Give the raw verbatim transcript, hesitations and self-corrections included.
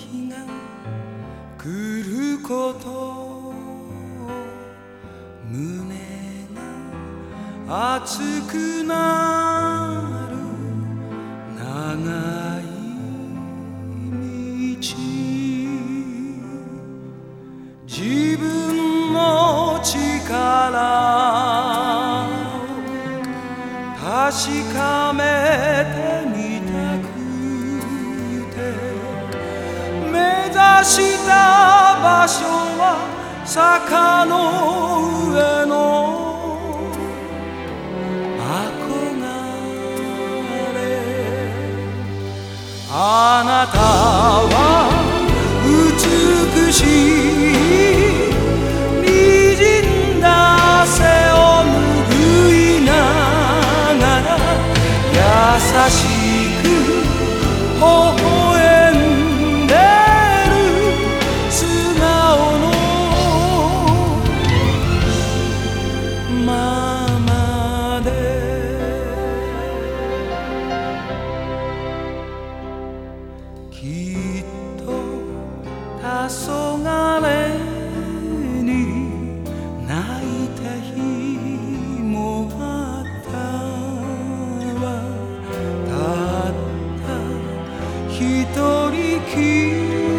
日が来ること胸が熱くなる長い道自分の力を確かめてみたくて目指した場所は坂の上の憧れあなたは美しい滲んだ背を拭いながら優しく微笑んでる素顔のままできっと黄昏に泣いた日もあったわたった一人きり